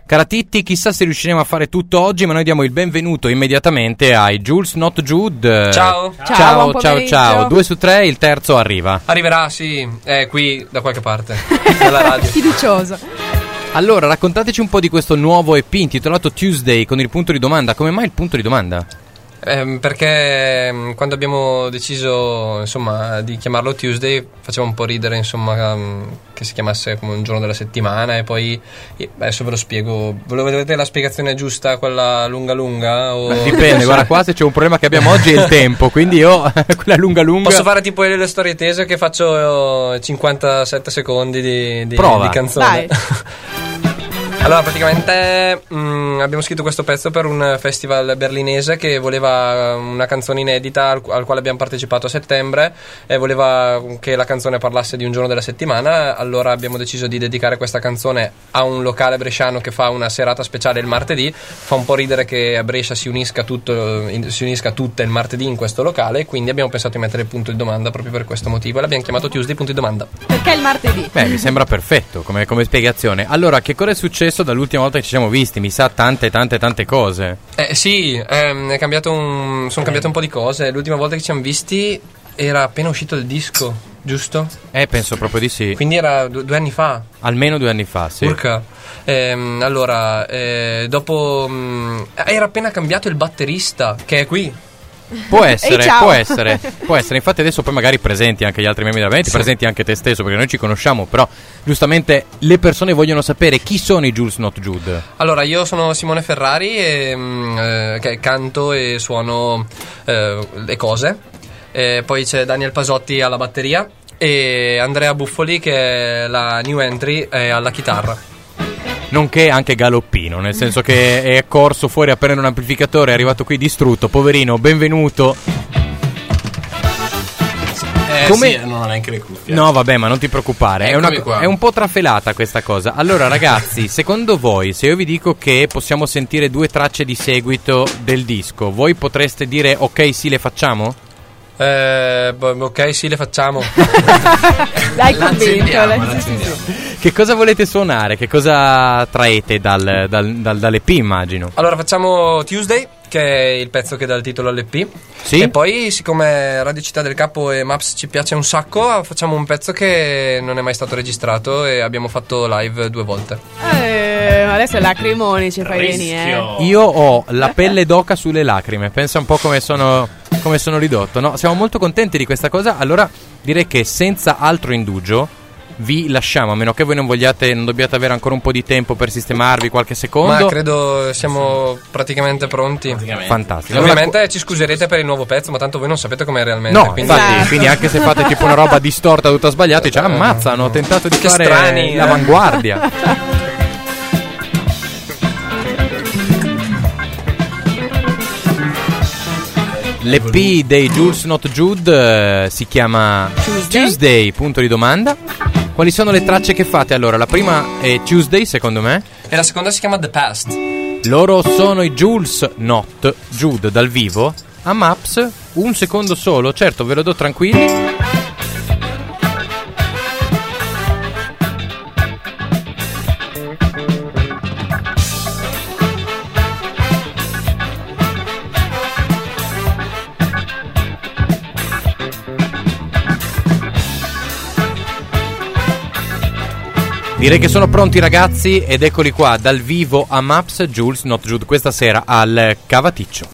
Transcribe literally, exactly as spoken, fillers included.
Cara Titti, chissà se riusciremo a fare tutto oggi, ma noi diamo il benvenuto immediatamente ai Jules Not Jude. Ciao. Ciao, Ciao, ciao, ciao. Due su tre, il terzo arriva. Arriverà, sì, è qui da qualche parte, dalla radio. Fiducioso. Allora, raccontateci un po' di questo nuovo E P intitolato Tuesday con il punto di domanda. Come mai il punto di domanda? Eh, perché quando abbiamo deciso, insomma, di chiamarlo Tuesday faceva un po' ridere, insomma, um, che si chiamasse come un giorno della settimana. E poi adesso ve lo spiego. Volete la spiegazione giusta, quella lunga lunga? O... Beh, dipende, guarda, qua se c'è un problema che abbiamo oggi è il tempo, quindi io quella lunga lunga. Posso fare tipo le storie tese che faccio cinquantasette secondi di, di, Prova. di canzone. Dai. Allora, praticamente mh, abbiamo scritto questo pezzo per un festival berlinese che voleva una canzone inedita al, al quale abbiamo partecipato a settembre e voleva che la canzone parlasse di un giorno della settimana. Allora abbiamo deciso di dedicare questa canzone a un locale bresciano che fa una serata speciale il martedì. Fa un po' ridere che a Brescia si unisca tutto, in, si unisca tutta il martedì in questo locale, quindi abbiamo pensato di mettere il punto di domanda proprio per questo motivo e l'abbiamo chiamato Tuesday punto di domanda. Perché il martedì? Beh, mi sembra perfetto come, come spiegazione. Allora, che cosa è successo dall'ultima volta che ci siamo visti? Mi sa tante tante tante cose. Eh sì, ehm, è cambiato un, sono cambiate un po' di cose. L'ultima volta che ci siamo visti era appena uscito il disco, giusto? Eh, penso proprio di sì. Quindi era due, due anni fa. Almeno due anni fa, sì. Urca. Ehm, allora, eh, dopo mh, era appena cambiato il batterista, che è qui. Può essere, Ehi, ciao. può essere, può essere. Infatti adesso poi magari presenti anche gli altri membri della band, Sì. presenti anche te stesso, perché noi ci conosciamo, però giustamente le persone vogliono sapere chi sono i Jules Not Jude. Allora, io sono Simone Ferrari e mh, eh, che canto e suono eh, le cose. E poi c'è Daniel Pasotti alla batteria e Andrea Buffoli che è la new entry e alla chitarra. Nonché anche galoppino, nel senso che è corso fuori a prendere un amplificatore, è arrivato qui distrutto, poverino, benvenuto. Eh Come- sì, non ho neanche le cuffie. No, vabbè, ma non ti preoccupare, è, una, Eccomi qua. è un po' trafelata questa cosa. Allora, ragazzi, secondo voi, se io vi dico che possiamo sentire due tracce di seguito del disco, voi potreste dire ok, sì, le facciamo? Eh, boh, ok, sì, le facciamo. L'hai convinto. L'accendiamo, l'hai- sì, sì, l'accendiamo. sì. Che cosa volete suonare? Che cosa traete dal, dal, dal, dall'E P, immagino? Allora facciamo Tuesday, che è il pezzo che dà il titolo all'E P. Sì? E poi, siccome Radio Città del Capo e Maps ci piace un sacco, facciamo un pezzo che non è mai stato registrato e abbiamo fatto live due volte. Eh, adesso lacrimoni ci fai venire. Rischio. Io ho la pelle d'oca sulle lacrime, pensa un po' come sono, come sono ridotto, no? Siamo molto contenti di questa cosa, allora direi che senza altro indugio vi lasciamo, a meno che voi non vogliate, non dobbiate avere ancora un po' di tempo per sistemarvi, qualche secondo. Ma credo siamo praticamente pronti. Praticamente. Fantastico. Allora, Ovviamente ci scuserete per il nuovo pezzo, ma tanto voi non sapete com'è realmente. no, quindi... infatti, Esatto. quindi anche se fate tipo una roba distorta tutta sbagliata, dice ammazza, hanno tentato di Che fare strani, eh." l'avanguardia. L'E P dei Jules Not Jude eh, si chiama Tuesday. Tuesday, punto di domanda. Quali sono le tracce che fate allora? La prima è Tuesday, secondo me. E la seconda si chiama The Past. Loro sono i Jules Not Jude dal vivo. A Maps, un secondo solo, certo, ve lo do tranquilli. Direi che sono pronti ragazzi ed eccoli qua dal vivo a Maps Jules Not Jude questa sera al Cavaticcio.